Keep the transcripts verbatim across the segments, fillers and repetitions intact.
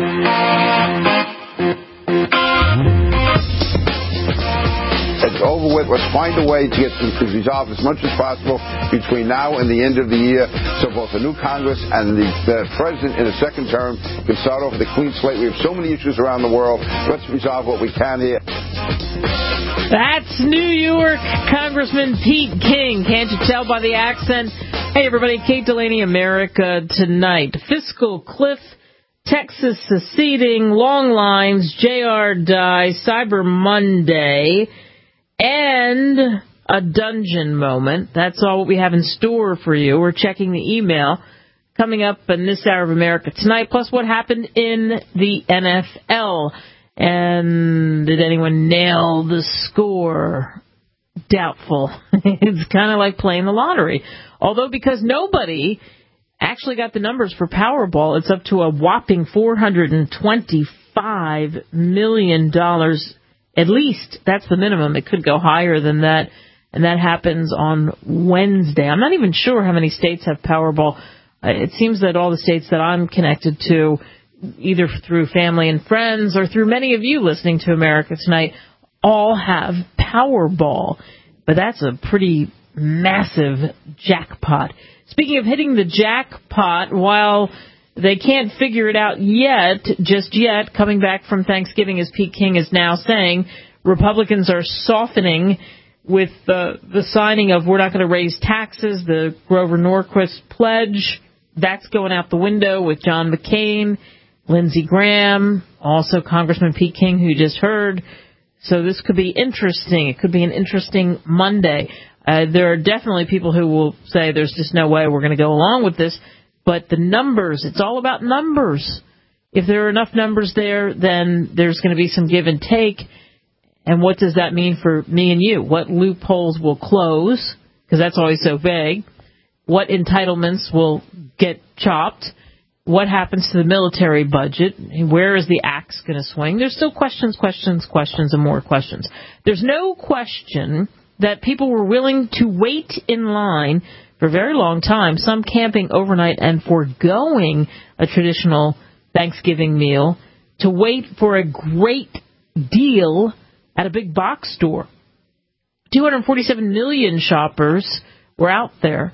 It's over with. Let's find a way to get this resolved as much as possible between now and the end of the year, so both the new Congress and the, the president in a second term can start off with a clean slate. We have so many issues around the world. Let's resolve what we can here. That's New York Congressman Pete King. Can't you tell by the accent? Hey, everybody. Kate Delaney, America Tonight. Fiscal cliff, Texas seceding, long lines, J R die, Cyber Monday, and a dungeon moment. That's all what we have in store for you. We're checking the email coming up in this hour of America Tonight, plus what happened in the N F L. And did anyone nail the score? Doubtful. It's kind of like playing the lottery. Although because nobody actually got the numbers for Powerball, it's up to a whopping four hundred twenty-five million dollars. At least that's the minimum. It could go higher than that. And that happens on Wednesday. I'm not even sure how many states have Powerball. It seems that all the states that I'm connected to, either through family and friends or through many of you listening to America Tonight, all have Powerball. But that's a pretty massive jackpot. Speaking of hitting the jackpot, while they can't figure it out yet, just yet, coming back from Thanksgiving, as Pete King is now saying, Republicans are softening with the, the signing of we're not going to raise taxes, the Grover Norquist pledge. That's going out the window with John McCain, Lindsey Graham, also Congressman Pete King, who you just heard. So this could be interesting. It could be an interesting Monday. Uh, there are definitely people who will say there's just no way we're going to go along with this. But the numbers, it's all about numbers. If there are enough numbers there, then there's going to be some give and take. And what does that mean for me and you? What loopholes will close? Because that's always so vague. What entitlements will get chopped? What happens to the military budget? Where is the axe going to swing? There's still questions, questions, questions, and more questions. There's no question that people were willing to wait in line for a very long time, some camping overnight and foregoing a traditional Thanksgiving meal to wait for a great deal at a big box store. two hundred forty-seven million shoppers were out there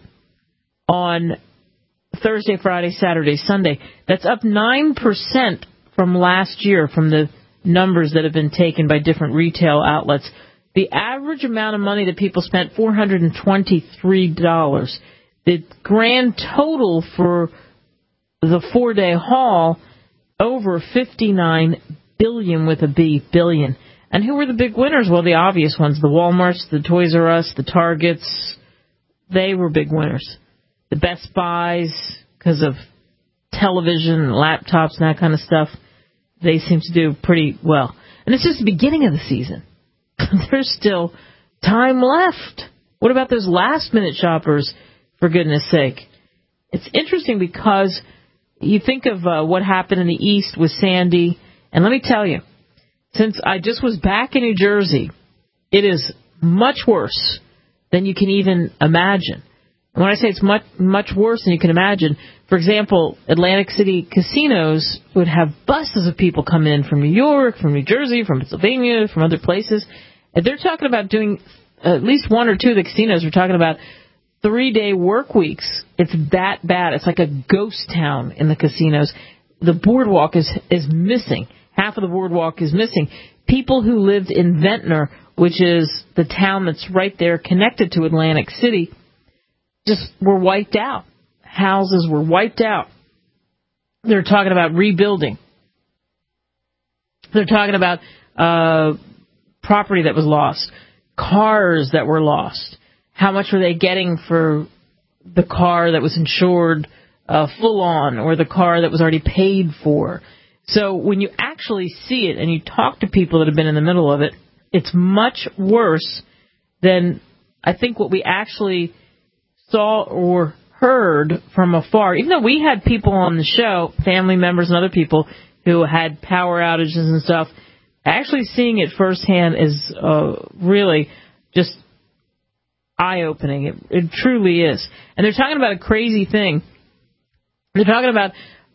on Thursday, Friday, Saturday, Sunday. That's up nine percent from last year from the numbers that have been taken by different retail outlets. The average amount of money that people spent, four hundred twenty-three dollars. The grand total for the four-day haul, over fifty-nine billion dollars with a B, billion. And who were the big winners? Well, the obvious ones, the Walmarts, the Toys R Us, the Targets. They were big winners. The Best Buys, because of television and laptops and that kind of stuff, they seem to do pretty well. And it's just the beginning of the season. There's still time left. What about those last-minute shoppers, for goodness sake? It's interesting because you think of uh, what happened in the East with Sandy, and let me tell you, since I just was back in New Jersey, it is much worse than you can even imagine. And when I say it's much, much worse than you can imagine, for example, Atlantic City casinos would have buses of people come in from New York, from New Jersey, from Pennsylvania, from other places. And they're talking about doing, at least one or two of the casinos are talking about three-day work weeks. It's that bad. It's like a ghost town in the casinos. The boardwalk is is missing. Half of the boardwalk is missing. People who lived in Ventnor, which is the town that's right there connected to Atlantic City, just were wiped out. Houses were wiped out. They're talking about rebuilding. They're talking about uh, property that was lost, cars that were lost. How much were they getting for the car that was insured uh, full on, or the car that was already paid for? So when you actually see it and you talk to people that have been in the middle of it, it's much worse than I think what we actually saw or heard from afar. Even though we had people on the show, family members and other people who had power outages and stuff, actually seeing it firsthand is uh, really just eye-opening. It, it truly is. And they're talking about a crazy thing. They're talking about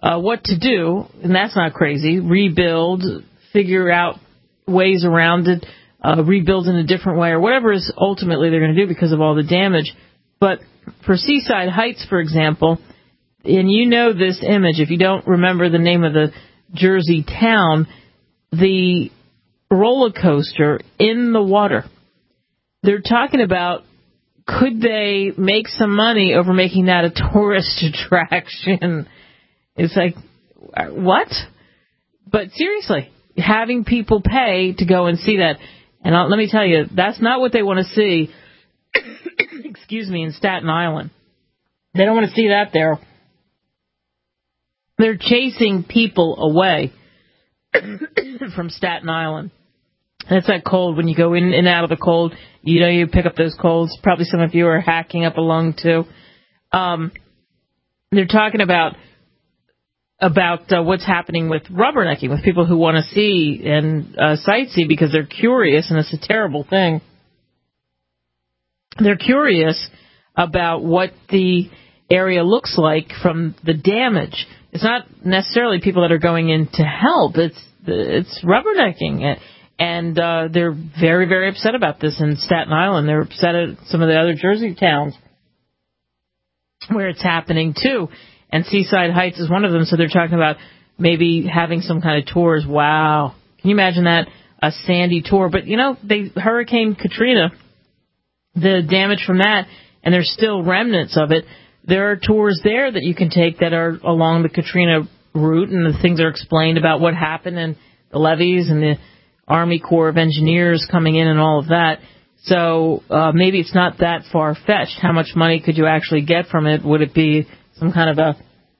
uh, what to do, and that's not crazy. Rebuild, figure out ways around it, uh, rebuild in a different way, or whatever is ultimately they're going to do because of all the damage. But for Seaside Heights, for example, and you know this image, if you don't remember the name of the Jersey town, the roller coaster in the water. They're talking about, could they make some money over making that a tourist attraction? It's like, what? But seriously, having people pay to go and see that. And I'll, let me tell you, that's not what they want to see, excuse me, in Staten Island. They don't want to see that there. They're chasing people away from Staten Island. That's that cold. When you go in and out of the cold, you know you pick up those colds. Probably some of you are hacking up a lung, too. Um, they're talking about about uh, what's happening with rubbernecking, with people who want to see and uh, sightsee because they're curious, and it's a terrible thing. They're curious about what the area looks like from the damage. It's not necessarily people that are going in to help. It's it's rubbernecking. And uh, they're very, very upset about this in Staten Island. They're upset at some of the other Jersey towns where it's happening, too. And Seaside Heights is one of them, so they're talking about maybe having some kind of tours. Wow. Can you imagine that? A sandy tour. But, you know, they Hurricane Katrina, the damage from that, and there's still remnants of it. There are tours there that you can take that are along the Katrina route, and the things are explained about what happened and the levees and the Army Corps of Engineers coming in and all of that. So uh, maybe it's not that far-fetched. How much money could you actually get from it? Would it be some kind of a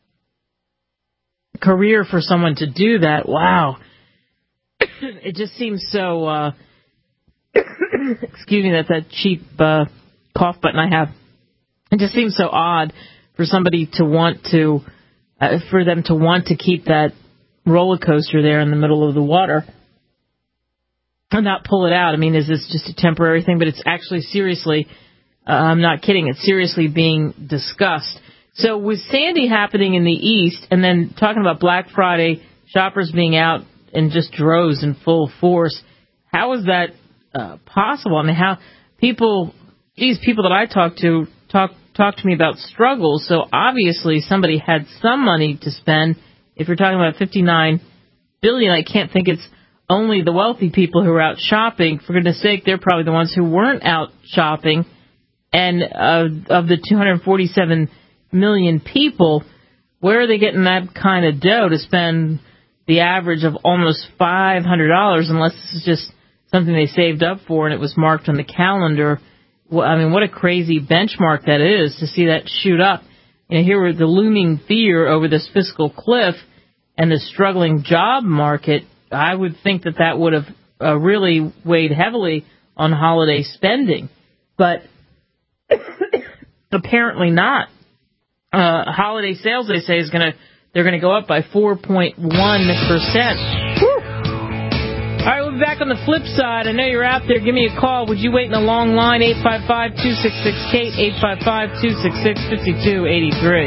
career for someone to do that? Wow. It just seems so, uh, excuse me, that's that cheap uh, cough button I have. It just seems so odd for somebody to want to, uh, for them to want to keep that roller coaster there in the middle of the water. And not pull it out. I mean, is this just a temporary thing? But it's actually seriously, uh, I'm not kidding, it's seriously being discussed. So with Sandy happening in the east, and then talking about Black Friday, shoppers being out in just droves in full force, how is that uh, possible? I mean, how people, these people that I talk to, talk, talk to me about struggles, so obviously somebody had some money to spend. If you're talking about fifty-nine billion dollars, I can't think it's only the wealthy people who are out shopping. For goodness sake, they're probably the ones who weren't out shopping. And uh, of the two hundred forty-seven million people, where are they getting that kind of dough to spend the average of almost five hundred dollars, unless this is just something they saved up for and it was marked on the calendar? Well, I mean, what a crazy benchmark that is to see that shoot up. You know, here with the looming fear over this fiscal cliff and the struggling job market, I would think that that would have uh, really weighed heavily on holiday spending, but apparently not. Uh, holiday sales, they say, is going to they're going to go up by four point one percent. All right, we'll be back on the flip side. I know you're out there. Give me a call. Would you wait in a long line? eight five five, two six six, Kate, eight five five, two six six, five two eight three.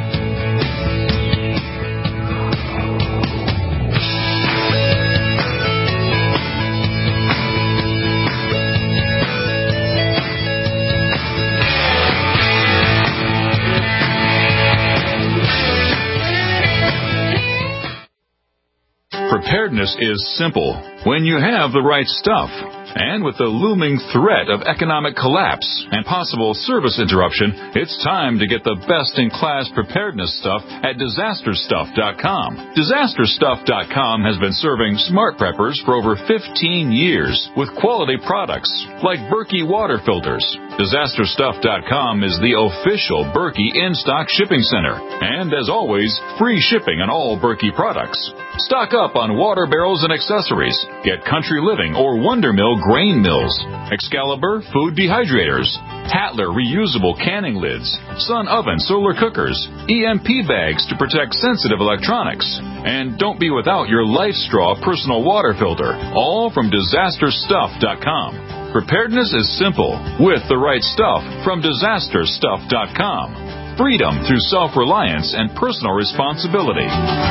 Preparedness is simple when you have the right stuff. And with the looming threat of economic collapse and possible service interruption, it's time to get the best-in-class preparedness stuff at disaster stuff dot com. disaster stuff dot com has been serving smart preppers for over fifteen years with quality products like Berkey water filters. disaster stuff dot com is the official Berkey in-stock shipping center. And as always, free shipping on all Berkey products. Stock up on water barrels and accessories. Get Country Living or Wonder Mill grain mills, Excalibur food dehydrators, Tatler reusable canning lids, Sun oven solar cookers, E M P bags to protect sensitive electronics. And don't be without your Life Straw personal water filter, all from disaster stuff dot com. Preparedness is simple with the right stuff from disaster stuff dot com. freedom through self-reliance and personal responsibility.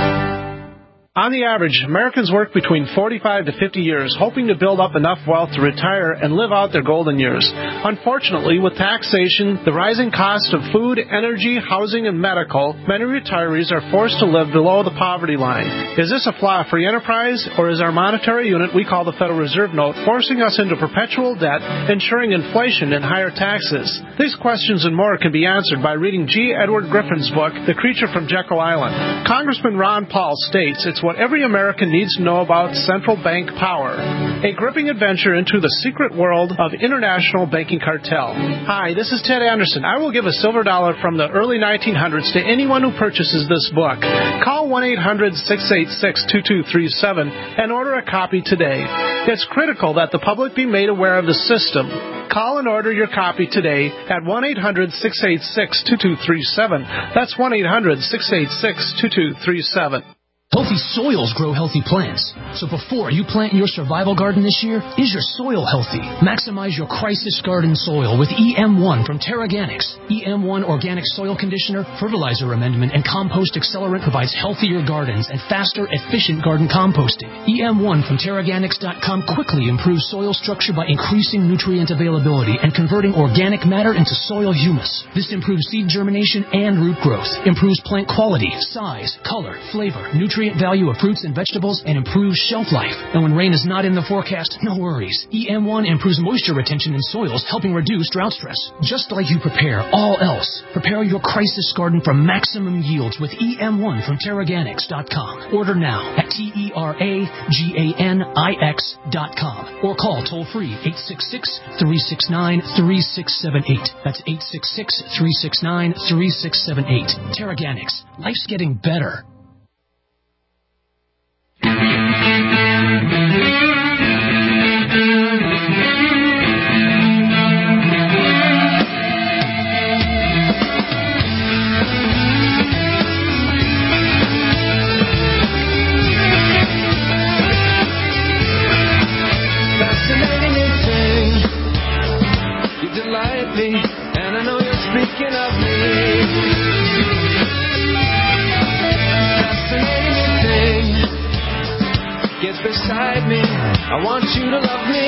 On the average, Americans work between forty-five to fifty years, hoping to build up enough wealth to retire and live out their golden years. Unfortunately, with taxation, the rising cost of food, energy, housing, and medical, many retirees are forced to live below the poverty line. Is this a flaw of free enterprise, or is our monetary unit we call the Federal Reserve Note forcing us into perpetual debt, ensuring inflation and higher taxes? These questions and more can be answered by reading G. Edward Griffin's book, The Creature from Jekyll Island. Congressman Ron Paul states it's what every American needs to know about central bank power. A gripping adventure into the secret world of international banking cartel. Hi, this is Ted Anderson. I will give a silver dollar from the early nineteen hundreds to anyone who purchases this book. Call one eight hundred six eight six two two three seven and order a copy today. It's critical that the public be made aware of the system. Call and order your copy today at one eight hundred six eight six two two three seven. That's one eight hundred six eight six two two three seven. Healthy soils grow healthy plants. So before you plant your survival garden this year, is your soil healthy? Maximize your crisis garden soil with E M one from TerraGanix. E M one Organic Soil Conditioner, Fertilizer Amendment, and Compost Accelerant provides healthier gardens and faster, efficient garden composting. E M one from Terraganix dot com quickly improves soil structure by increasing nutrient availability and converting organic matter into soil humus. This improves seed germination and root growth, improves plant quality, size, color, flavor, nutrient value of fruits and vegetables, and improves shelf life. And when rain is not in the forecast, no worries. E M one improves moisture retention in soils, helping reduce drought stress. Just like you prepare all else, prepare your crisis garden for maximum yields with E M one from Terraganix dot com. Order now at T E R A G A N I X dot com or call toll-free eight six six, three six nine, three six seven eight. That's eight six six, three six nine, three six seven eight. Terraganix. Life's getting better. And I know you're speaking of me. Fascinating thing. Get beside me. I want you to love me.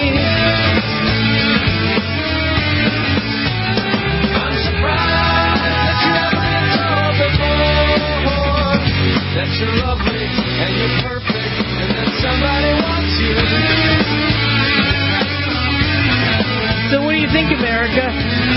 I'm surprised that you never been told before that you're lovely and you're perfect and that somebody wants you. So what do you think, America?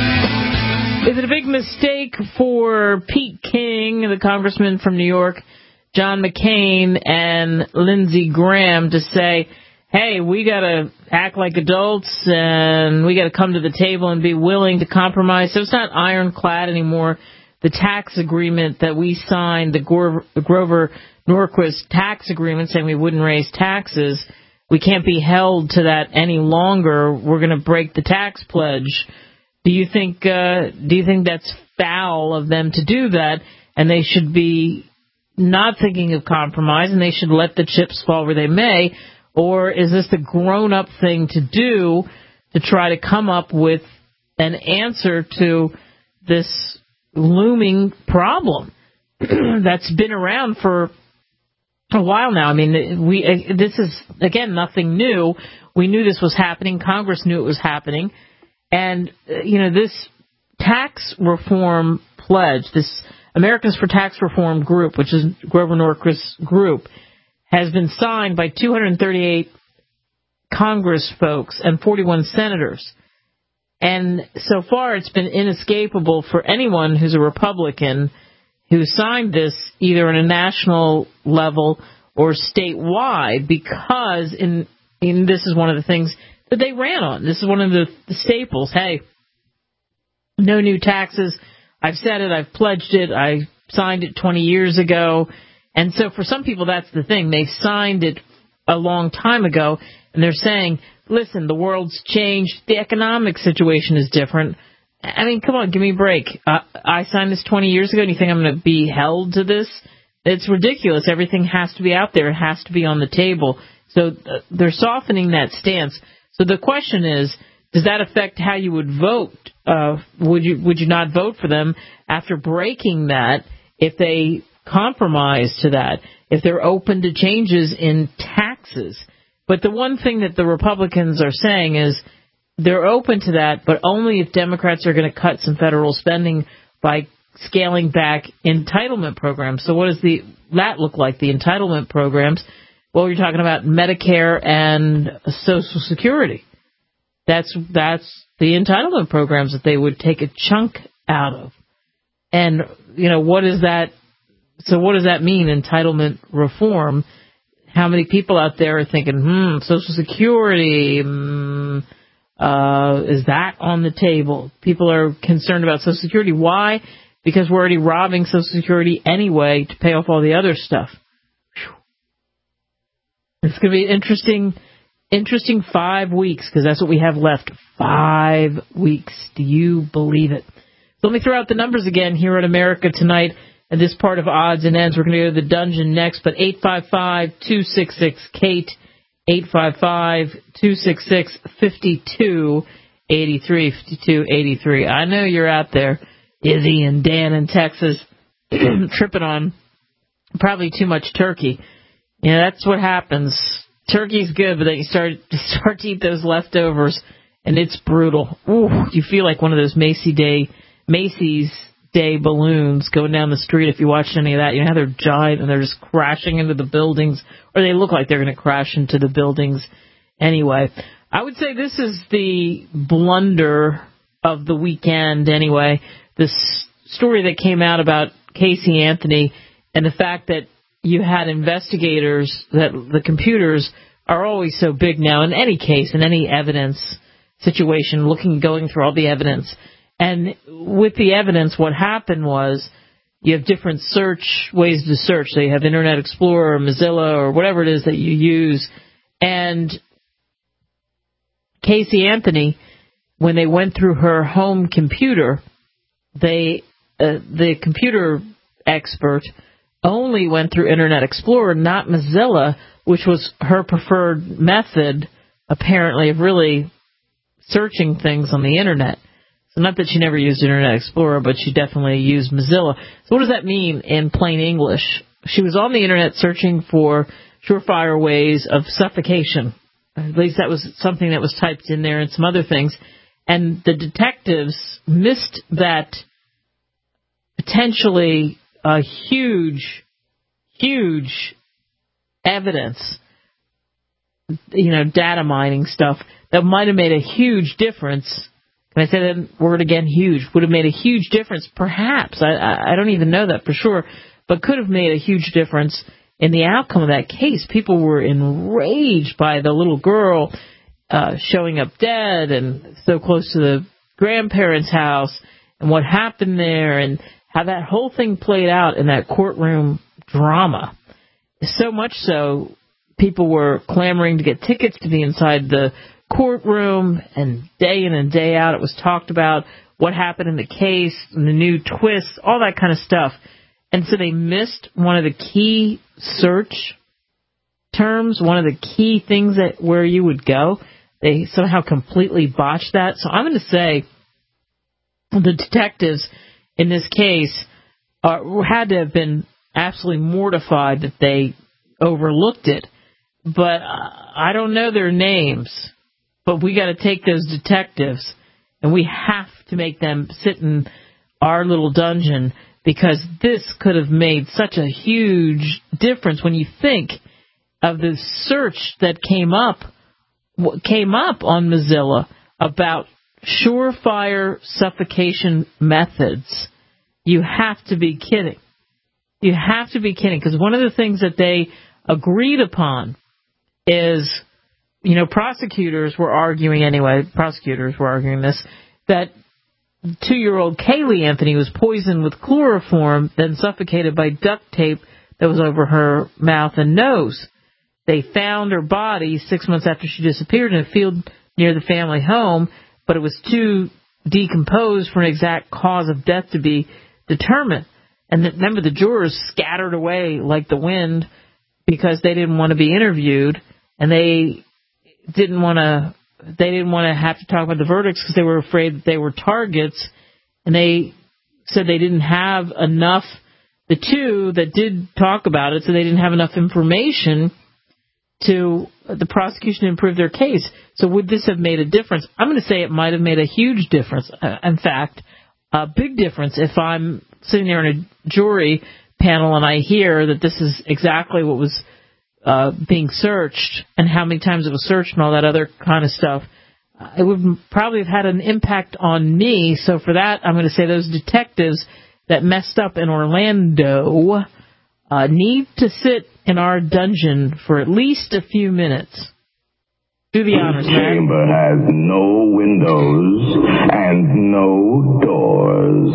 Is it a big mistake for Pete King, the congressman from New York, John McCain, and Lindsey Graham to say, hey, we got to act like adults and we got to come to the table and be willing to compromise? So it's not ironclad anymore. The tax agreement that we signed, the Grover Norquist tax agreement saying we wouldn't raise taxes, we can't be held to that any longer. We're going to break the tax pledge. Do you think uh, do you think that's foul of them to do that, and they should be not thinking of compromise and they should let the chips fall where they may? Or is this the grown-up thing to do to try to come up with an answer to this looming problem that's been around for a while now? I mean, we this is, again, nothing new. We knew this was happening. Congress knew it was happening. And, you know, this tax reform pledge, this Americans for Tax Reform group, which is Grover Norquist's group, has been signed by two hundred thirty-eight Congress folks and forty-one senators. And so far it's been inescapable for anyone who's a Republican who signed this either on a national level or statewide, because in, in this is one of the things that they ran on. This is one of the, the staples. Hey, no new taxes. I've said it. I've pledged it. I signed it twenty years ago. And so for some people, that's the thing. They signed it a long time ago, and they're saying, listen, the world's changed. The economic situation is different. I mean, come on, give me a break. Uh, I signed this twenty years ago, and you think I'm going to be held to this? It's ridiculous. Everything has to be out there. It has to be on the table. So uh, they're softening that stance. So the question is, does that affect how you would vote? Uh, would you would you not vote for them after breaking that if they compromise to that, if they're open to changes in taxes? But the one thing that the Republicans are saying is they're open to that, but only if Democrats are going to cut some federal spending by scaling back entitlement programs. So what does the that look like, the entitlement programs? Well, you're talking about Medicare and Social Security. That's that's the entitlement programs that they would take a chunk out of. And, you know, what is that? So what does that mean, entitlement reform? How many people out there are thinking, hmm, Social Security, hmm, uh, is that on the table? People are concerned about Social Security. Why? Because we're already robbing Social Security anyway to pay off all the other stuff. Whew. It's going to be an interesting, interesting five weeks, because that's what we have left. Five weeks. Do you believe it? So let me throw out the numbers again here at America Tonight. And this part of Odds and Ends, we're going to go to the dungeon next. But eight five five, two six six, Kate, eight five five, two six six, five two eight three, five two eight three. I know you're out there, Izzy and Dan in Texas, tripping on probably too much turkey. You know, that's what happens. Turkey's good, but then you start, you start to eat those leftovers, and it's brutal. Ooh, you feel like one of those Macy's Day, Macy's Day balloons going down the street. If you watched any of that, you know how they're giant and they're just crashing into the buildings, or they look like they're going to crash into the buildings anyway. I would say this is the blunder of the weekend anyway. This story that came out about Casey Anthony and the fact that you had investigators, that the computers are always so big now in any case, in any evidence situation, looking, going through all the evidence. And with the evidence, what happened was you have different search ways to search. So you have Internet Explorer or Mozilla or whatever it is that you use. And Casey Anthony, when they went through her home computer, they uh, the computer expert only went through Internet Explorer, not Mozilla, which was her preferred method, apparently, of really searching things on the Internet. So not that she never used Internet Explorer, but she definitely used Mozilla. So what does that mean in plain English? She was on the Internet searching for surefire ways of suffocation. At least that was something that was typed in there and some other things. And the detectives missed that potentially a huge, huge evidence, you know, data mining stuff that might have made a huge difference. Can I say that word again? Huge. Would have made a huge difference, perhaps. I, I don't even know that for sure, but could have made a huge difference in the outcome of that case. People were enraged by the little girl uh, showing up dead and so close to the grandparents' house and what happened there and how that whole thing played out in that courtroom drama. So much so, people were clamoring to get tickets to be inside the courtroom, and day in and day out it was talked about what happened in the case and the new twists, all that kind of stuff. And so they missed one of the key search terms, one of the key things that where you would go. They somehow completely botched that. So I'm going to say the detectives in this case uh, had to have been absolutely mortified that they overlooked it. But uh, I don't know their names. But we got to take those detectives, and we have to make them sit in our little dungeon, because this could have made such a huge difference when you think of the search that came up came up on Mozilla about surefire suffocation methods. You have to be kidding. You have to be kidding, because one of the things that they agreed upon is, you know, prosecutors were arguing anyway, prosecutors were arguing this, that two-year-old Kaylee Anthony was poisoned with chloroform, then suffocated by duct tape that was over her mouth and nose. They found her body six months after she disappeared in a field near the family home, but it was too decomposed for an exact cause of death to be determined. And the, remember, the jurors scattered away like the wind because they didn't want to be interviewed, and they didn't want to they didn't want to have to talk about the verdicts because they were afraid that they were targets, and they said they didn't have enough, the two that did talk about it, so they didn't have enough information to the prosecution to improve their case. So would this have made a difference? I'm going to say it might have made a huge difference. Uh, in fact, a big difference if I'm sitting there in a jury panel and I hear that this is exactly what was uh, being searched and how many times it was searched and all that other kind of stuff. Uh, it would probably have had an impact on me. So for that, I'm going to say those detectives that messed up in Orlando uh, need to sit in our dungeon for at least a few minutes. Do the honors, This man. chamber has no windows and no doors.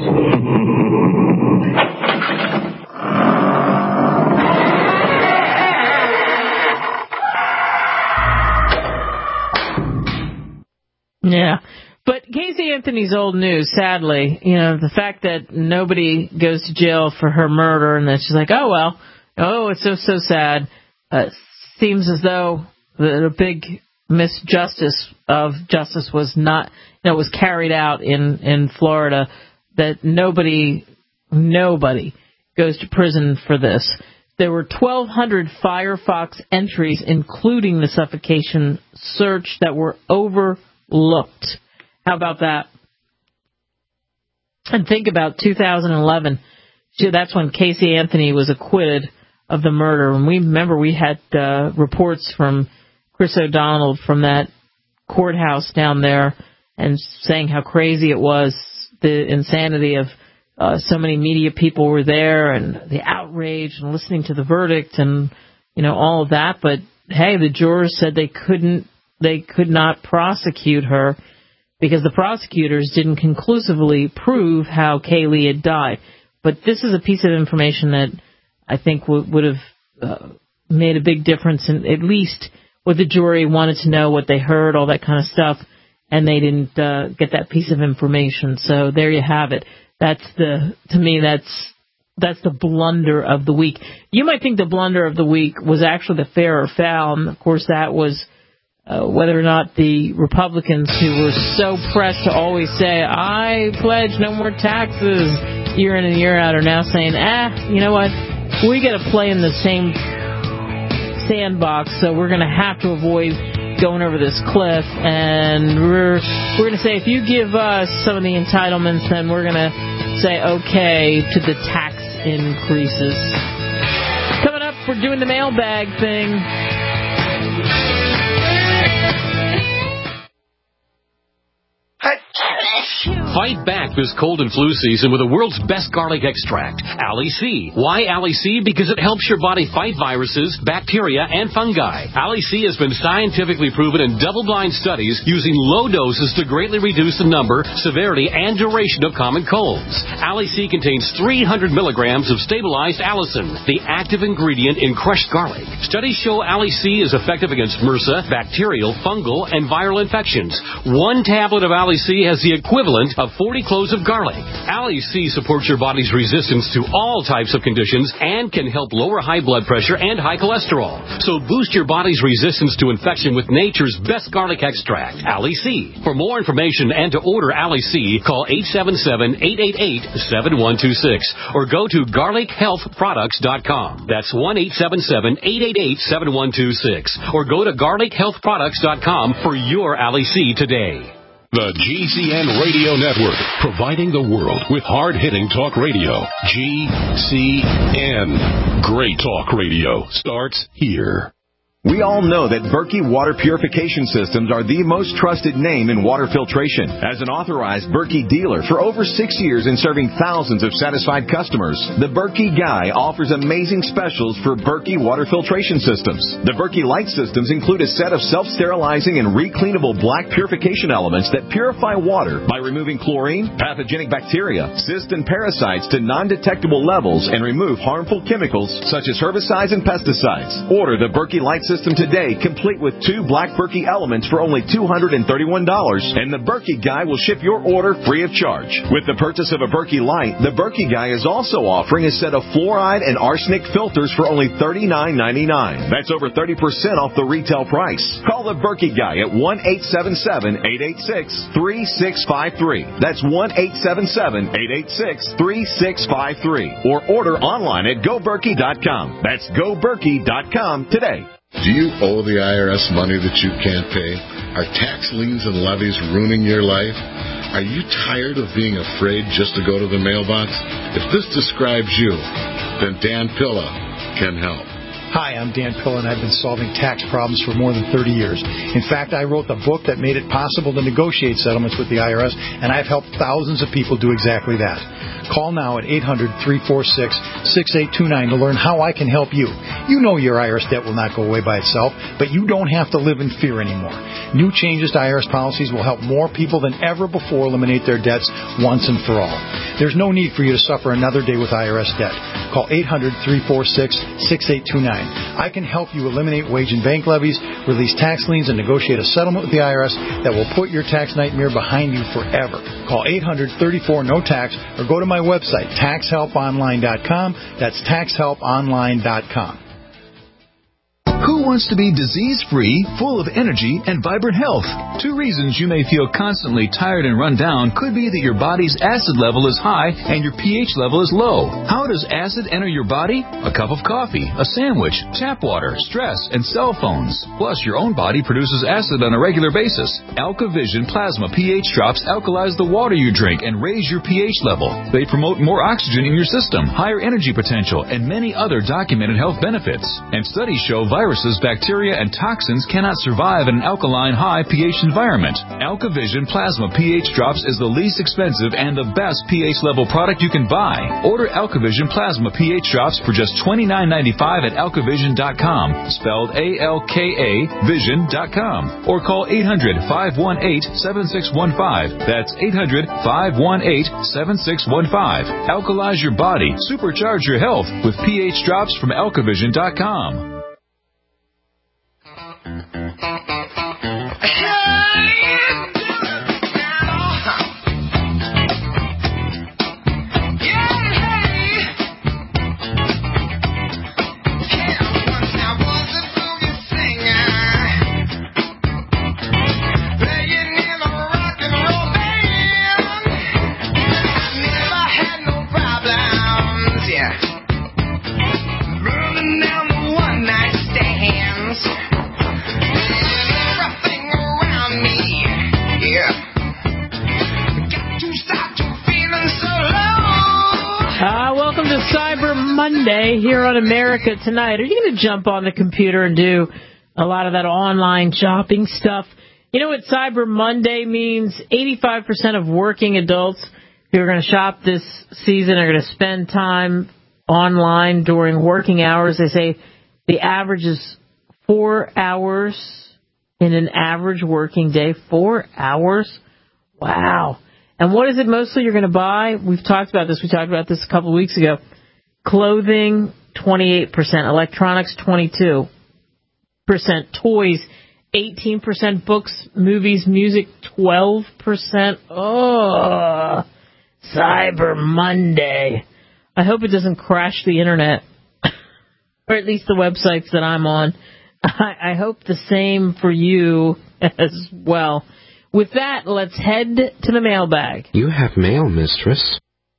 Yeah. But Casey Anthony's old news, sadly. You know, the fact that nobody goes to jail for her murder and that she's like, oh, well, oh, it's so, so sad. Uh, seems as though the, the big misjustice of justice was not, you know, was carried out in, in Florida, that nobody, nobody goes to prison for this. There were twelve hundred Firefox entries, including the suffocation search, that were overlooked. How about that? And think about two thousand eleven. That's when Casey Anthony was acquitted of the murder. And we remember we had uh, reports from Chris O'Donnell from that courthouse down there and saying how crazy it was, the insanity of uh, so many media people were there and the outrage and listening to the verdict and, you know, all of that. But, hey, the jurors said they couldn't, they could not prosecute her because the prosecutors didn't conclusively prove how Kaylee had died. But this is a piece of information that I think w- would have uh, made a big difference in at least what the jury wanted to know, what they heard, all that kind of stuff, and they didn't uh, get that piece of information. So there you have it. That's the, to me, that's that's the blunder of the week. You might think the blunder of the week was actually the fair or foul, and of course that was uh, whether or not the Republicans, who were so pressed to always say, I pledge no more taxes year in and year out, are now saying, ah, you know what, we got to play in the same sandbox, so we're going to have to avoid going over this cliff, and we're we're going to say, if you give us some of the entitlements, then we're going to say okay to the tax increases. Coming up, we're doing the mailbag thing. Fight back this cold and flu season with the world's best garlic extract, Ali-C. Why Ali-C? Because it helps your body fight viruses, bacteria, and fungi. Ali-C has been scientifically proven in double-blind studies using low doses to greatly reduce the number, severity, and duration of common colds. Ali-C contains three hundred milligrams of stabilized allicin, the active ingredient in crushed garlic. Studies show Ali-C is effective against MRSA, bacterial, fungal, and viral infections. One tablet of Ali-C has the equivalent of forty cloves of garlic. Ali-C supports your body's resistance to all types of conditions and can help lower high blood pressure and high cholesterol. So boost your body's resistance to infection with nature's best garlic extract, Ali-C. For more information and to order Ali-C, call eight seven seven, eight eight eight, seven one two six or go to garlic health products dot com. That's one eight seven seven, eight eight eight, seven one two six or go to garlic health products dot com for your Ali-C today. The G C N Radio Network, providing the world with hard-hitting talk radio. G C N. Great talk radio starts here. We all know that Berkey Water Purification Systems are the most trusted name in water filtration. As an authorized Berkey dealer for over six years and serving thousands of satisfied customers, the Berkey Guy offers amazing specials for Berkey Water Filtration Systems. The Berkey Light Systems include a set of self-sterilizing and recleanable black purification elements that purify water by removing chlorine, pathogenic bacteria, cysts, and parasites to non-detectable levels and remove harmful chemicals such as herbicides and pesticides. Order the Berkey Light Systems system today, complete with two Black Berkey elements for only two hundred thirty-one dollars, and the Berkey Guy will ship your order free of charge. With the purchase of a Berkey Light, the Berkey Guy is also offering a set of fluoride and arsenic filters for only thirty-nine ninety-nine. That's over thirty percent off the retail price. Call the Berkey Guy at one eight seven seven, eight eight six, three six five three. That's one eight seven seven, eight eight six, three six five three. Or order online at go berkey dot com. That's go berkey dot com today. Do you owe the I R S money that you can't pay? Are tax liens and levies ruining your life? Are you tired of being afraid just to go to the mailbox? If this describes you, then Dan Pilla can help. Hi, I'm Dan Pilla, and I've been solving tax problems for more than thirty years. In fact, I wrote the book that made it possible to negotiate settlements with the I R S, and I've helped thousands of people do exactly that. Call now at eight hundred, three four six, six eight two nine to learn how I can help you. You know your I R S debt will not go away by itself, but you don't have to live in fear anymore. New changes to I R S policies will help more people than ever before eliminate their debts once and for all. There's no need for you to suffer another day with I R S debt. Call eight hundred, three four six, six eight two nine. I can help you eliminate wage and bank levies, release tax liens, and negotiate a settlement with the I R S that will put your tax nightmare behind you forever. Call eight hundred, thirty-four, no tax or go to my website, tax help online dot com. That's tax help online dot com. Who wants to be disease-free, full of energy, and vibrant health? Two reasons you may feel constantly tired and run down could be that your body's acid level is high and your pH level is low. How does acid enter your body? A cup of coffee, a sandwich, tap water, stress, and cell phones. Plus, your own body produces acid on a regular basis. AlkaVision Plasma pH drops alkalize the water you drink and raise your pH level. They promote more oxygen in your system, higher energy potential, and many other documented health benefits. And studies show viruses, bacteria, and toxins cannot survive in an alkaline high pH environment. AlkaVision Plasma pH Drops is the least expensive and the best pH level product you can buy. Order AlkaVision Plasma pH Drops for just twenty-nine ninety-five at alkavision dot com, spelled A L K A vision dot com, or call eight hundred, five one eight, seven six one five. That's eight hundred, five one eight, seven six one five. Alkalize your body, supercharge your health with pH Drops from alkavision dot com. Monday here on America Tonight. Are you going to jump on the computer and do a lot of that online shopping stuff? You know what Cyber Monday means? eighty-five percent of working adults who are going to shop this season are going to spend time online during working hours. They say the average is four hours in an average working day. Four hours? Wow. And what is it mostly you're going to buy? We've talked about this. We talked about this a couple of weeks ago. Clothing, twenty-eight percent. Electronics, twenty-two percent. Toys, eighteen percent. Books, movies, music, twelve percent. Oh, Cyber Monday. I hope it doesn't crash the internet, or at least the websites that I'm on. I, I hope the same for you as well. With that, let's head to the mailbag. You have mail, mistress.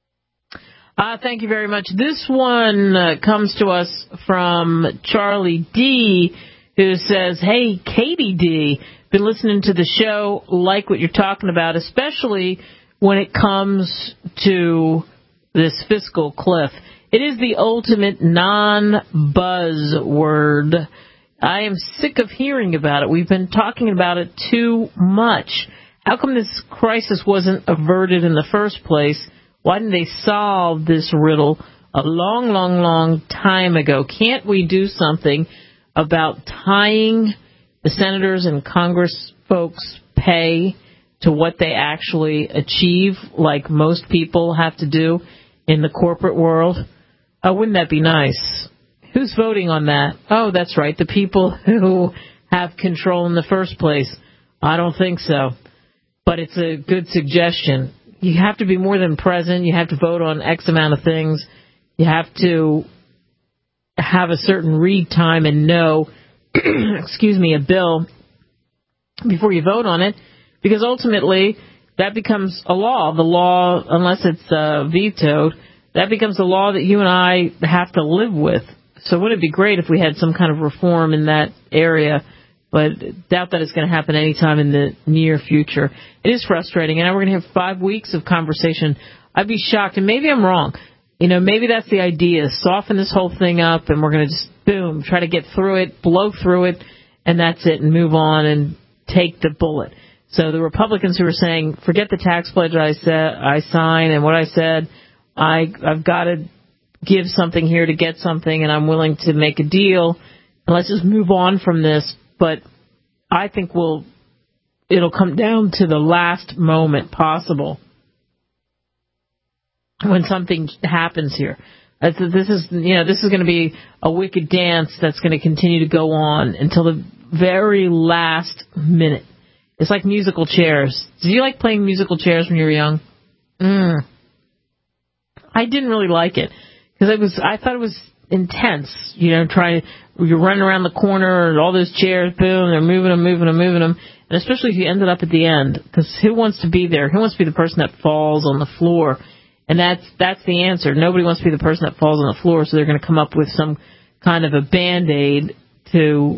Uh, thank you very much. This one uh, comes to us from Charlie D., who says, hey, Katie D., been listening to the show, like what you're talking about, especially when it comes to this fiscal cliff. It is the ultimate non-buzz word. I am sick of hearing about it. We've been talking about it too much. How come this crisis wasn't averted in the first place? Why didn't they solve this riddle a long, long, long time ago? Can't we do something about tying the senators and Congress folks' pay to what they actually achieve, like most people have to do in the corporate world? Uh, wouldn't that be nice? Who's voting on that? Oh, that's right, the people who have control in the first place. I don't think so. But it's a good suggestion. You have to be more than present. You have to vote on X amount of things. You have to have a certain read time and know, excuse me, a bill before you vote on it. Because ultimately, that becomes a law. The law, unless it's uh, vetoed, that becomes a law that you and I have to live with. So wouldn't it be great if we had some kind of reform in that area? But doubt that it's going to happen anytime in the near future. It is frustrating, and now we're going to have five weeks of conversation. I'd be shocked, and maybe I'm wrong. You know, maybe that's the idea. Soften this whole thing up, and we're going to just, boom, try to get through it, blow through it, and that's it, and move on and take the bullet. So the Republicans who are saying, forget the tax pledge I said I signed and what I said, I, I've got to give something here to get something, and I'm willing to make a deal, and let's just move on from this. But I think we'll it'll come down to the last moment possible when something happens here. This is, you know, this is going to be a wicked dance that's going to continue to go on until the very last minute. It's like musical chairs. Did you like playing musical chairs when you were young? Mm. I didn't really like it because it was. I thought it was intense. You know, trying you're running around the corner and all those chairs, boom, they're moving them, moving them, moving them. And especially if you ended up at the end, because who wants to be there? Who wants to be the person that falls on the floor? And that's that's the answer. Nobody wants to be the person that falls on the floor, so they're going to come up with some kind of a Band-Aid to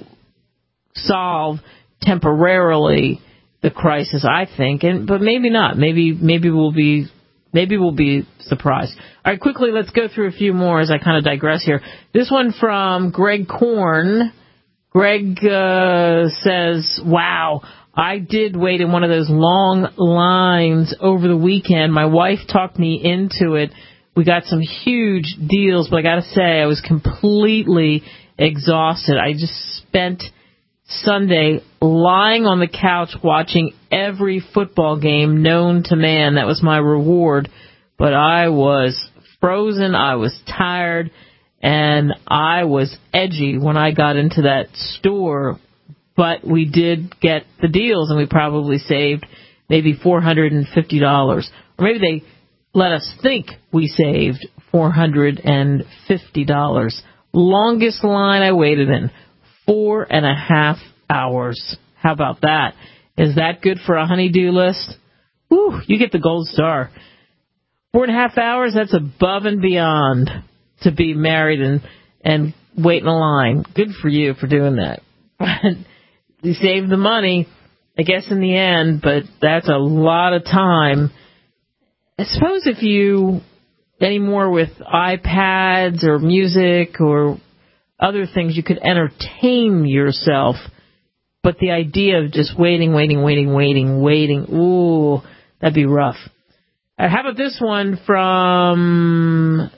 solve temporarily the crisis, I think. And but maybe not. Maybe maybe we'll be maybe we'll be surprised. All right, quickly, let's go through a few more as I kind of digress here. This one from Greg Korn. Greg uh, says, wow, I did wait in one of those long lines over the weekend. My wife talked me into it. We got some huge deals, but I got to say, I was completely exhausted. I just spent Sunday lying on the couch watching every football game known to man. That was my reward. But I was frozen, I was tired, and I was edgy when I got into that store. But we did get the deals, and we probably saved maybe four hundred fifty dollars. Or maybe they let us think we saved four hundred fifty dollars. Longest line I waited in, four and a half hours. How about that? Is that good for a honey-do list? Whew, you get the gold star. Four and a half hours, that's above and beyond to be married and, and wait in a line. Good for you for doing that. You saved the money, I guess, in the end, but that's a lot of time. I suppose if you, anymore with iPads or music or other things, you could entertain yourself. But the idea of just waiting, waiting, waiting, waiting, waiting, ooh, that'd be rough. Uh, how about this one from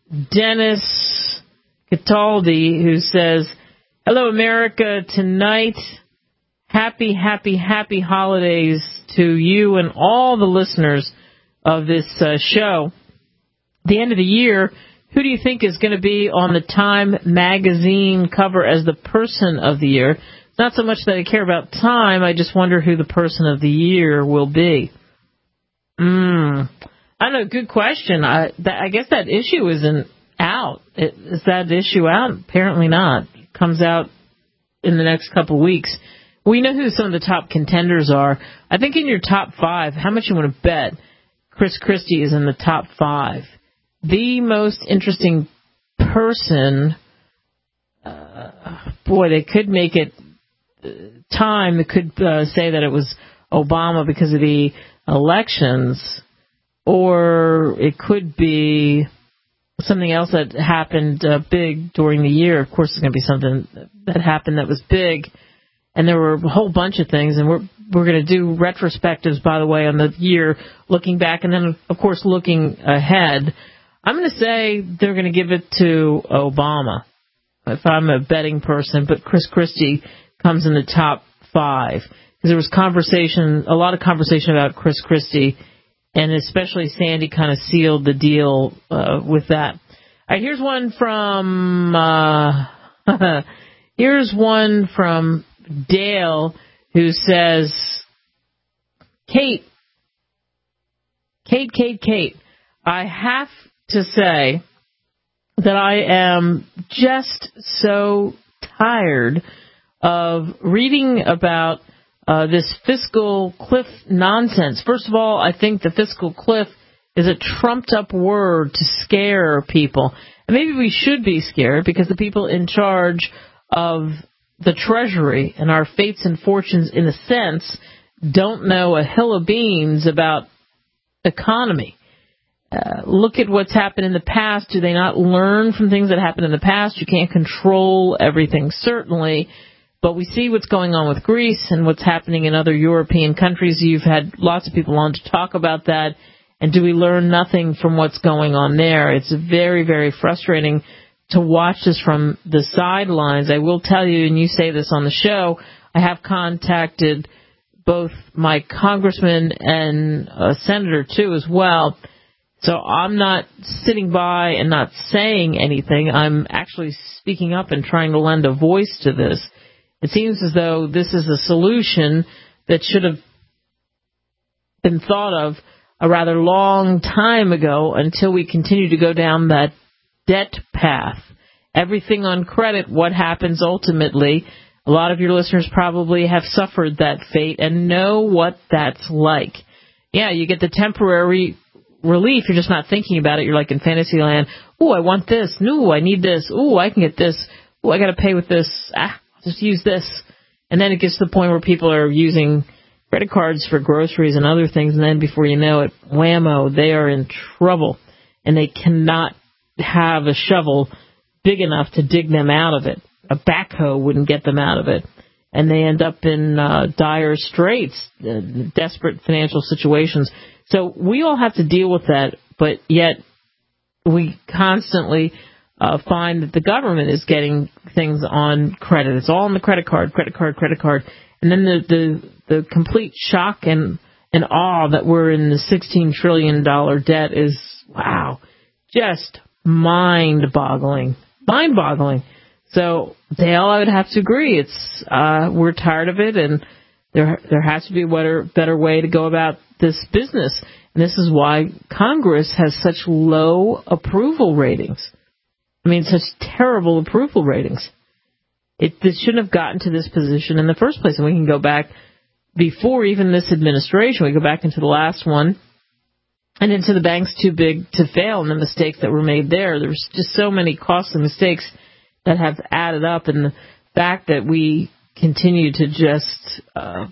Dennis Cataldi, who says, hello, America, tonight. Happy, happy, happy holidays to you and all the listeners of this uh, show. At the end of the year, who do you think is going to be on the Time magazine cover as the person of the year? Not so much that I care about Time, I just wonder who the person of the year will be. Mm, I don't know, good question. I, that, I guess that issue isn't out. It, is that issue out? Apparently not. It comes out in the next couple of weeks. We know who some of the top contenders are. I think in your top five, how much you want to bet Chris Christie is in the top five? The most interesting person, uh, boy, they could make it uh, Time. It could uh, say that it was Obama because of the elections, or it could be something else that happened uh, big during the year. Of course, it's going to be something that happened that was big, and there were a whole bunch of things, and we're we're going to do retrospectives, by the way, on the year, looking back, and then, of course, looking ahead. I'm going to say they're going to give it to Obama, if I'm a betting person, but Chris Christie comes in the top five. Because there was conversation, a lot of conversation about Chris Christie, and especially Sandy kind of sealed the deal uh, with that. right, here's one from uh, here's one from Dale who says, Kate, Kate, Kate, Kate, I have to say that I am just so tired of reading about uh, this fiscal cliff nonsense. First of all, I think the fiscal cliff is a trumped-up word to scare people. And maybe we should be scared because the people in charge of the Treasury and our fates and fortunes, in a sense, don't know a hill of beans about economy. Uh, look at what's happened in the past. Do they not learn from things that happened in the past? You can't control everything, certainly. But we see what's going on with Greece and what's happening in other European countries. You've had lots of people on to talk about that. And do we learn nothing from what's going on there? It's very, very frustrating to watch this from the sidelines. I will tell you, and you say this on the show, I have contacted both my congressman and a senator, too, as well. So I'm not sitting by and not saying anything. I'm actually speaking up and trying to lend a voice to this. It seems as though this is a solution that should have been thought of a rather long time ago until we continue to go down that debt path. Everything on credit, what happens ultimately? A lot of your listeners probably have suffered that fate and know what that's like. Yeah, you get the temporary relief. You're just not thinking about it. You're like in Fantasyland. Ooh, I want this. No, I need this. Ooh, I can get this. Ooh, I got to pay with this. Ah, I'll just use this. And then it gets to the point where people are using credit cards for groceries and other things, and then before you know it, whammo, they are in trouble, and they cannot have a shovel big enough to dig them out of it. A backhoe wouldn't get them out of it, and they end up in uh, dire straits, uh, desperate financial situations. So we all have to deal with that, but yet we constantly uh, find that the government is getting things on credit. It's all on the credit card, credit card, credit card. And then the, the, the complete shock and, and awe that we're in the sixteen trillion dollars debt is, wow, just mind-boggling. Mind-boggling. So, Dale, I would have to agree. It's uh, we're tired of it, and there there has to be a better, better way to go about this business. And this is why Congress has such low approval ratings. I mean, such terrible approval ratings. It this shouldn't have gotten to this position in the first place. And we can go back before even this administration. We go back into the last one and into the banks too big to fail and the mistakes that were made there. There's just so many costly mistakes that have added up. And the fact that we continue to just uh,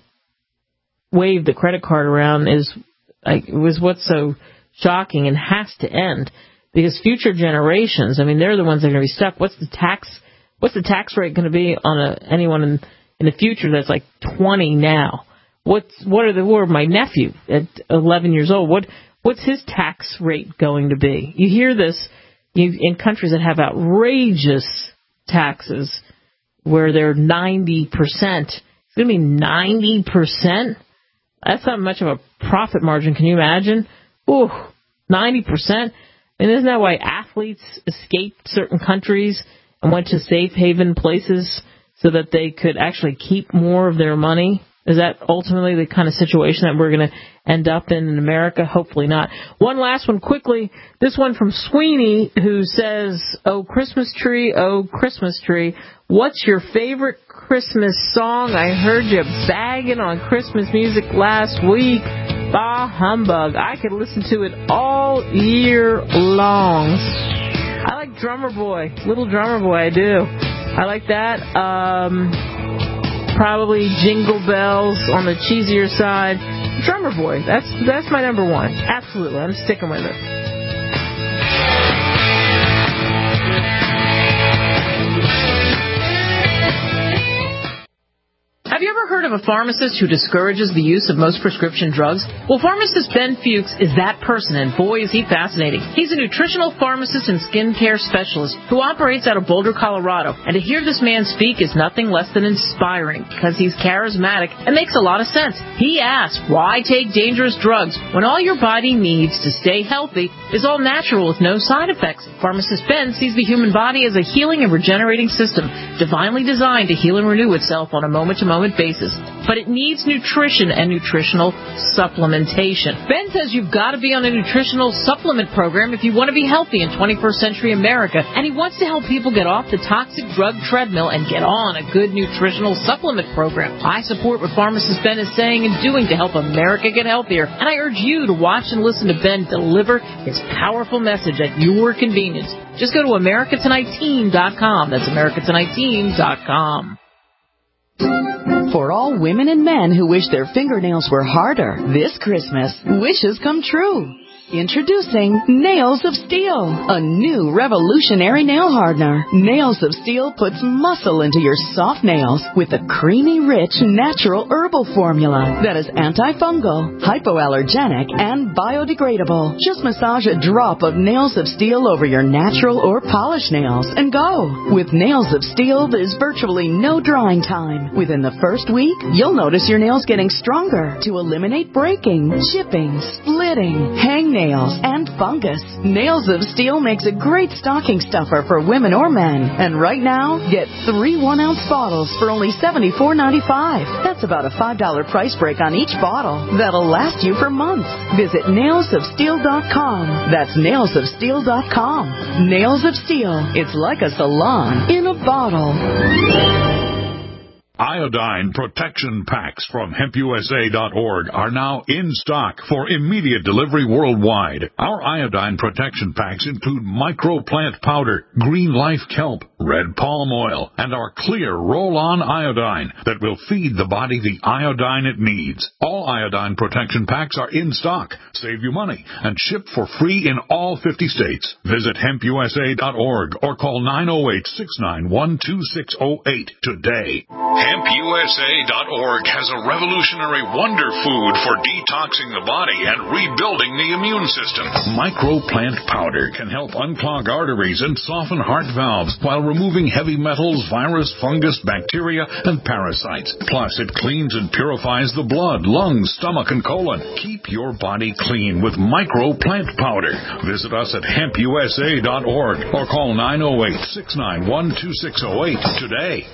wave the credit card around is like, it was what's so shocking and has to end. Because future generations, I mean, they're the ones that are going to be stuck. What's the tax What's the tax rate going to be on a, anyone in, in the future that's like twenty now? What's what are the or my nephew at eleven years old? What what's his tax rate going to be? You hear this you, in countries that have outrageous taxes where they're ninety percent. It's going to be ninety percent. That's not much of a profit margin. Can you imagine? Ooh, ninety percent. And isn't that why athletes escaped certain countries and went to safe haven places so that they could actually keep more of their money? Is that ultimately the kind of situation that we're going to end up in in America? Hopefully not. One last one quickly. This one from Sweeney, who says, oh, Christmas tree, oh, Christmas tree, what's your favorite Christmas song? I heard you bagging on Christmas music last week. Bah humbug. I could listen to it all year long. I like Drummer Boy, Little Drummer Boy, I do. I like that. Um, probably Jingle Bells on the cheesier side. Drummer Boy, that's that's my number one. Absolutely, I'm sticking with it. Have Have you ever heard of a pharmacist who discourages the use of most prescription drugs? Well, pharmacist Ben Fuchs is that person, and boy, is he fascinating. He's a nutritional pharmacist and skincare specialist who operates out of Boulder, Colorado. And to hear this man speak is nothing less than inspiring, because he's charismatic and makes a lot of sense. He asks, why take dangerous drugs when all your body needs to stay healthy is all natural with no side effects? Pharmacist Ben sees the human body as a healing and regenerating system, divinely designed to heal and renew itself on a moment-to-moment basis, but it needs nutrition and nutritional supplementation. Ben says you've got to be on a nutritional supplement program if you want to be healthy in twenty-first century America, and he wants to help people get off the toxic drug treadmill and get on a good nutritional supplement program. I support what pharmacist Ben is saying and doing to help America get healthier, and I urge you to watch and listen to Ben deliver his powerful message at your convenience. Just go to America Tonight Team dot com. That's America Tonight Team dot com. For all women and men who wish their fingernails were harder, this Christmas, wishes come true. Introducing Nails of Steel, a new revolutionary nail hardener. Nails of Steel puts muscle into your soft nails with a creamy, rich, natural herbal formula that is antifungal, hypoallergenic, and biodegradable. Just massage a drop of Nails of Steel over your natural or polished nails and go. With Nails of Steel, there's virtually no drying time. Within the first week, you'll notice your nails getting stronger to eliminate breaking, chipping, splitting, hangnails, and fungus. Nails of Steel makes a great stocking stuffer for women or men. And right now, get three one-ounce bottles for only seventy-four ninety-five. That's about a five dollar price break on each bottle. That'll last you for months. Visit nails of steel dot com. That's nails of steel dot com. Nails of Steel. It's like a salon in a bottle. Iodine protection packs from hemp U S A dot org are now in stock for immediate delivery worldwide. Our iodine protection packs include microplant powder, green life kelp, red palm oil, and our clear roll-on iodine that will feed the body the iodine it needs. All iodine protection packs are in stock, save you money, and ship for free in all fifty states. Visit hemp U S A dot org or call nine oh eight, six nine one, two six oh eight today. hemp U S A dot org has a revolutionary wonder food for detoxing the body and rebuilding the immune system. Microplant powder can help unclog arteries and soften heart valves while removing heavy metals, virus, fungus, bacteria, and parasites. Plus, it cleans and purifies the blood, lungs, stomach, and colon. Keep your body clean with Microplant powder. Visit us at hemp U S A dot org or call nine oh eight, six nine one, two six oh eight today.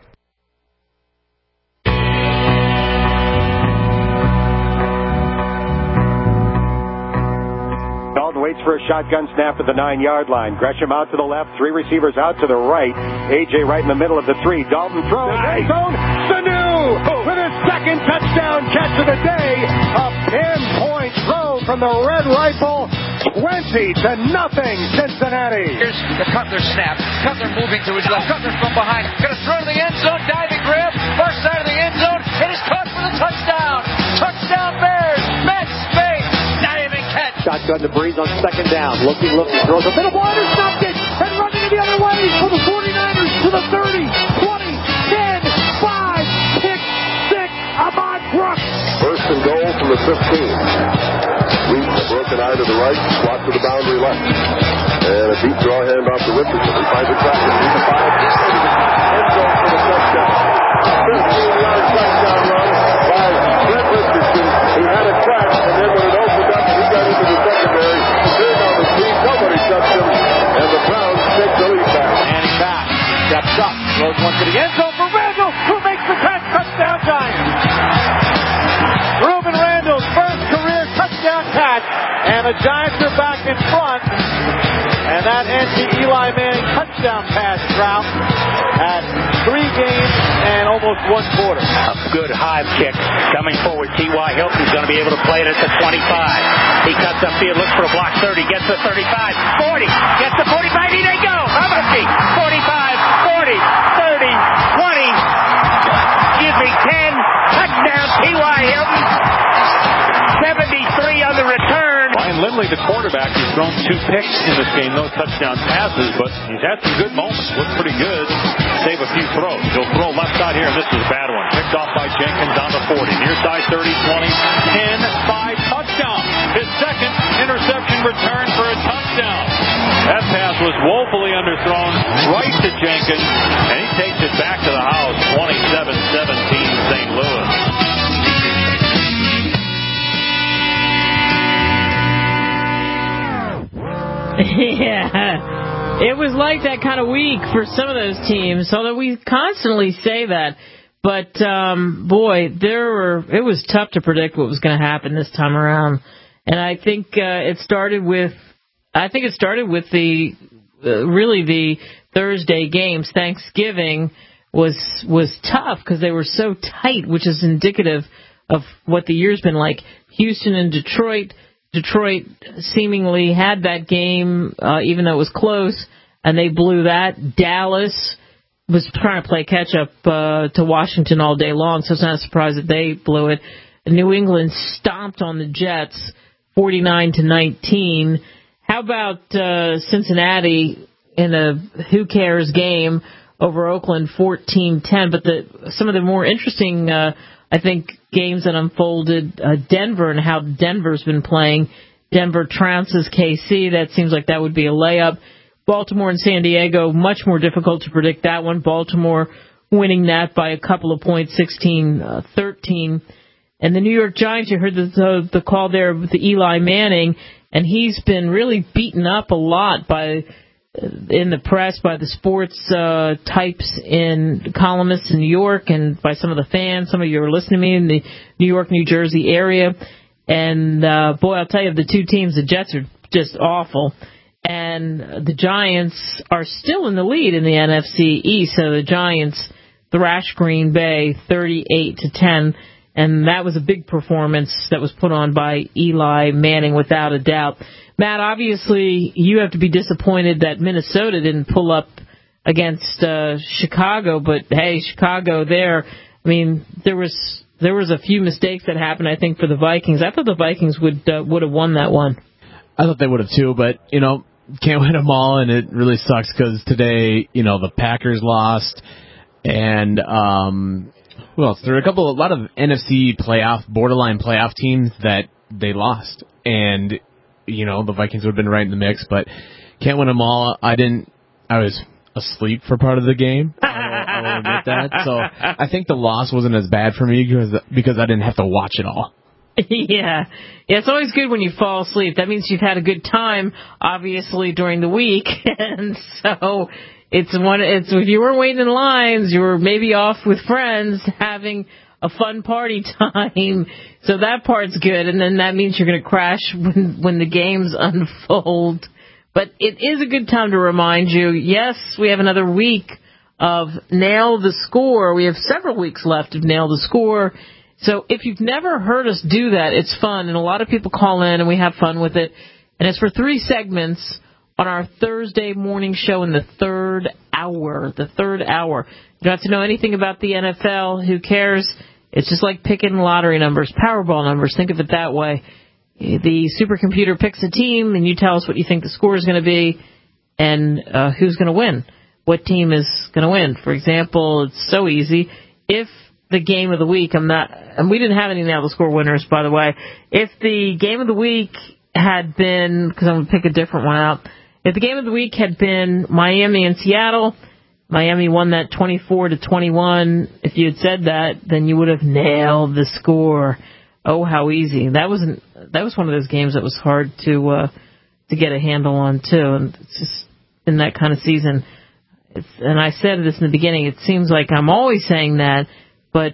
Waits for a shotgun snap at the nine-yard line. Gresham out to the left, three receivers out to the right. A J right in the middle of the three. Dalton throws. Nice. Zone. Sanu with his second touchdown catch of the day. A pinpoint throw from the Red Rifle. twenty to nothing, Cincinnati. Here's the Cutler snap. Cutler moving to his left. Cutler from behind. Going to throw to the end zone. Diving grab. First side of the end zone. It is caught for the touchdown. Touchdown Bears. Matt Spade. Not even catch. Shotgun to Breeze on second down. Looking, looking. Throws a bit of water. Stopped it. And running it the other way for the forty-niners to the thirty, twenty, ten, five, pick, six. Ahmad Brooks. First and goal from the fifteen. Reach a broken eye to the right, swat to the boundary left. And a deep draw hand off to Richardson. He finds a crack at the five. End zone for the touchdown. fifteen-yard touchdown run by Brent Richardson, who had a crack, and then when it opened up, he got into the secondary, turned on the speed, nobody touched him, and the Browns take the lead back. Manning back, steps up, throws one to the end zone for Randall, who makes the catch. Touchdown Giants. Reuben Randall's first career touchdown catch, and the Giants are back in front. And that ends the Eli Manning touchdown pass drought at three games and almost one quarter. A good high kick coming forward. T Y. Hilton's going to be able to play it at the twenty-five. He cuts upfield, looks for a block thirty, gets the thirty-five, forty, gets the forty-five, here they go. How about he? forty-five, forty, thirty, twenty, excuse me, ten, touchdown T Y. Hilton. seventy-three on the return. Ryan Lindley only the quarterback. He's thrown two picks in this game, no touchdown passes, but he's had some good moments. Looked pretty good. Save a few throws. He'll throw left side here, and this is a bad one. Picked off by Jenkins on the forty. Near side thirty, twenty, ten, five, touchdown. His second interception return for a touchdown. That pass was woefully underthrown right to Jenkins, and he takes it back to the house, twenty-seven seventeen Saint Louis. Yeah, it was like that kind of week for some of those teams, although we constantly say that. But, um, boy, there were. It was tough to predict what was going to happen this time around. And I think uh, it started with, I think it started with the, uh, really the Thursday games. Thanksgiving was was tough because they were so tight, which is indicative of what the year's been like. Houston and Detroit. Detroit seemingly had that game, uh, even though it was close, and they blew that. Dallas was trying to play catch-up uh, to Washington all day long, so it's not a surprise that they blew it. New England stomped on the Jets, forty-nine to nineteen. How about uh, Cincinnati in a who cares game over Oakland, fourteen ten? But the some of the more interesting, uh, I think, games that unfolded, uh, Denver and how Denver's been playing. Denver trounces K C. That seems like that would be a layup. Baltimore and San Diego, much more difficult to predict that one. Baltimore winning that by a couple of points, sixteen thirteen. And the New York Giants, you heard the, the, the call there with the Eli Manning, and he's been really beaten up a lot by in the press, by the sports uh, types in columnists in New York, and by some of the fans. Some of you are listening to me in the New York, New Jersey area. And, uh, boy, I'll tell you, the two teams, the Jets are just awful. And the Giants are still in the lead in the N F C East. So the Giants thrashed Green Bay thirty-eight to ten. And that was a big performance that was put on by Eli Manning, without a doubt. Matt, obviously, you have to be disappointed that Minnesota didn't pull up against uh, Chicago. But, hey, Chicago there, I mean, there was there was a few mistakes that happened, I think, for the Vikings. I thought the Vikings would uh, would have won that one. I thought they would have, too. But, you know, can't win them all, and it really sucks because today, you know, the Packers lost. And um, who else? There are a couple, a lot of N F C playoff, borderline playoff teams that they lost. And, you know, the Vikings would have been right in the mix, but can't win them all. I didn't, I was asleep for part of the game. I will, I will admit that. So I think the loss wasn't as bad for me because, because I didn't have to watch it all. Yeah. Yeah, it's always good when you fall asleep. That means you've had a good time, obviously, during the week. And so it's one, it's, if you weren't waiting in lines, you were maybe off with friends having a fun party time. So that part's good. And then that means you're going to crash when, when the games unfold. But it is a good time to remind you, yes, we have another week of Nail the Score. We have several weeks left of Nail the Score. So if you've never heard us do that, it's fun, and a lot of people call in, and we have fun with it. And it's for three segments on our Thursday morning show in the third hour. The third hour. You don't have to know anything about the N F L. Who cares? It's just like picking lottery numbers, Powerball numbers. Think of it that way. The supercomputer picks a team, and you tell us what you think the score is going to be and uh, who's going to win. What team is going to win? For example, it's so easy. If the game of the week, I'm not, and we didn't have any Nail the Score winners, by the way. If the game of the week had been, because I'm going to pick a different one out, if the game of the week had been Miami and Seattle, Miami won that twenty-four to twenty-one. If you had said that, then you would have nailed the score. Oh, how easy. That wasn't, that was one of those games that was hard to, uh, to get a handle on, too. And it's just in that kind of season. It's, and I said this in the beginning, it seems like I'm always saying that, but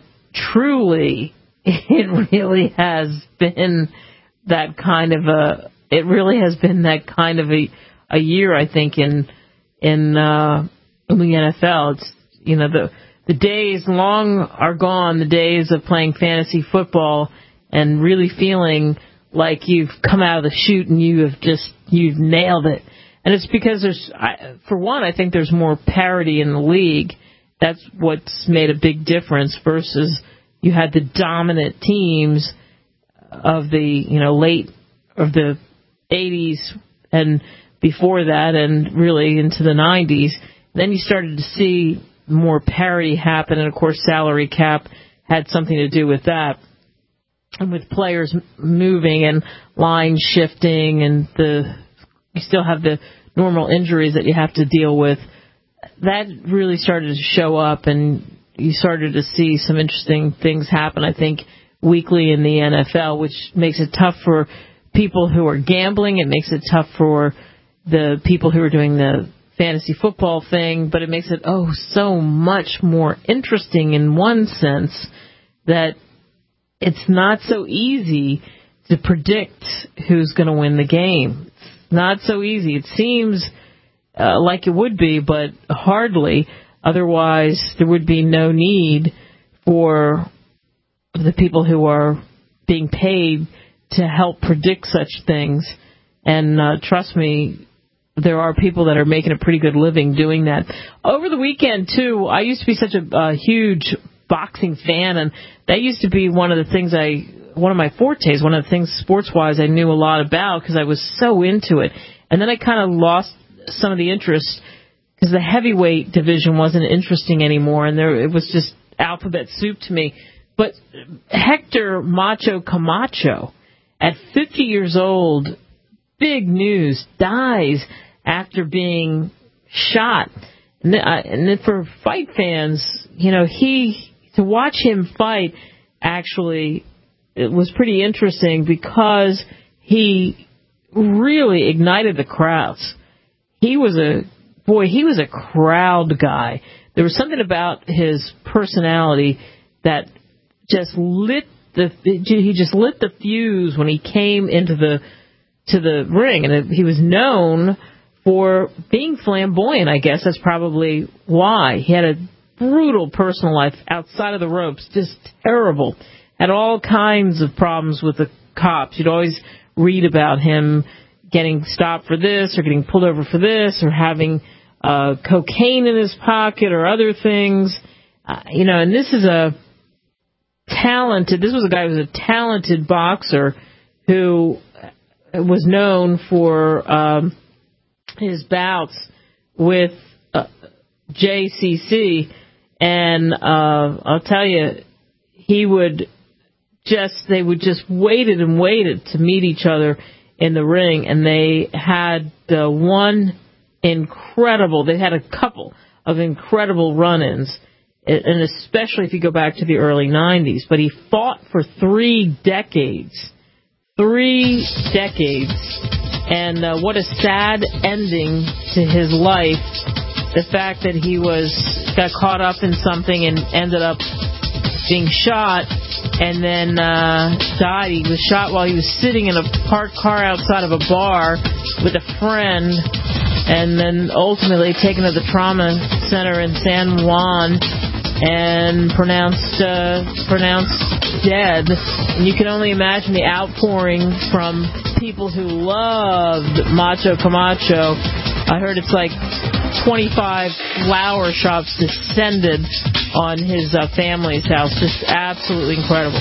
truly, it really has been that kind of a, it really has been that kind of a, a year, I think, in, in, uh, in the N F L. It's, you know, the, the days long are gone, the days of playing fantasy football and really feeling like you've come out of the chute and you have just, you've nailed it. And it's because there's, I, for one, I think there's more parity in the league. That's what's made a big difference versus you had the dominant teams of the, you know, late, of the eighties and before that, and really into the nineties. Then you started to see more parity happen, and of course salary cap had something to do with that, and with players moving and line shifting, and the you still have the normal injuries that you have to deal with. That really started to show up, and you started to see some interesting things happen, I think, weekly in the N F L, which makes it tough for people who are gambling. It makes it tough for the people who are doing the fantasy football thing, but it makes it, oh, so much more interesting in one sense that it's not so easy to predict who's going to win the game. It's not so easy. It seems uh, like it would be, but hardly. Otherwise, there would be no need for the people who are being paid to help predict such things. And uh, trust me, there are people that are making a pretty good living doing that. Over the weekend, too, I used to be such a, a huge boxing fan, and that used to be one of the things I, one of my fortes, one of the things sports-wise I knew a lot about because I was so into it. And then I kind of lost some of the interest because the heavyweight division wasn't interesting anymore, and there it was just alphabet soup to me. But Hector Macho Camacho, at fifty years old, big news, dies after being shot. And, uh, and then for fight fans, you know, he to watch him fight actually it was pretty interesting because he really ignited the crowds. He was a boy, he was a crowd guy. There was something about his personality that just lit the he just lit the fuse when he came into the to the ring, and he was known for being flamboyant. I guess that's probably why. He had a brutal personal life outside of the ropes, just terrible. Had all kinds of problems with the cops. You'd always read about him getting stopped for this, or getting pulled over for this, or having uh, cocaine in his pocket, or other things. Uh, you know, and this is a talented. This was a guy who was a talented boxer who was known for um, his bouts with uh, J C C, and uh, I'll tell you, he would just they would just waited and waited to meet each other in the ring, and they had uh, one incredible. They had a couple of incredible run-ins, and especially if you go back to the early nineties. But he fought for three decades. Three decades, and uh, what a sad ending to his life. The fact that he was got caught up in something and ended up being shot, and then uh, died. He was shot while he was sitting in a parked car outside of a bar with a friend, and then ultimately taken to the trauma center in San Juan and pronounced uh, pronounced dead. And you can only imagine the outpouring from people who loved Macho Camacho. I heard it's like twenty-five flower shops descended on his uh, family's house. Just absolutely incredible.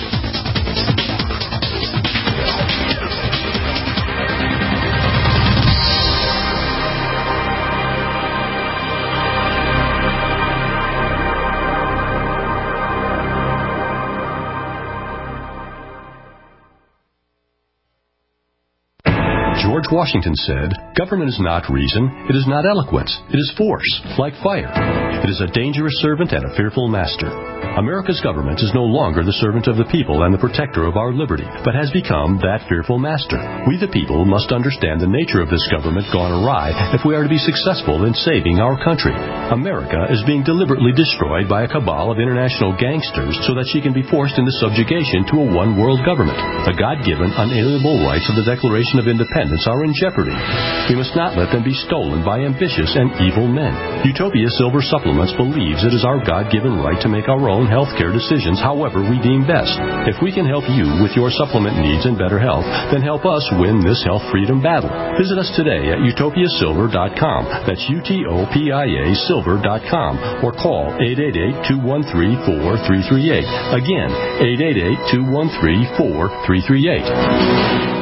George Washington said, "Government is not reason, it is not eloquence, it is force, like fire. It is a dangerous servant and a fearful master." America's government is no longer the servant of the people and the protector of our liberty, but has become that fearful master. We the people must understand the nature of this government gone awry if we are to be successful in saving our country. America is being deliberately destroyed by a cabal of international gangsters so that she can be forced into subjugation to a one-world government. The God-given, unalienable rights of the Declaration of Independence are in jeopardy. We must not let them be stolen by ambitious and evil men. Utopia Silver Supplements believes it is our God-given right to make our own healthcare decisions however we deem best. If we can help you with your supplement needs and better health, then help us win this health freedom battle. Visit us today at utopia silver dot com. That's U T O P I A silver dot com, or call eight eight eight, two one three, four three three eight. Again, eight eight eight, two one three, four three three eight.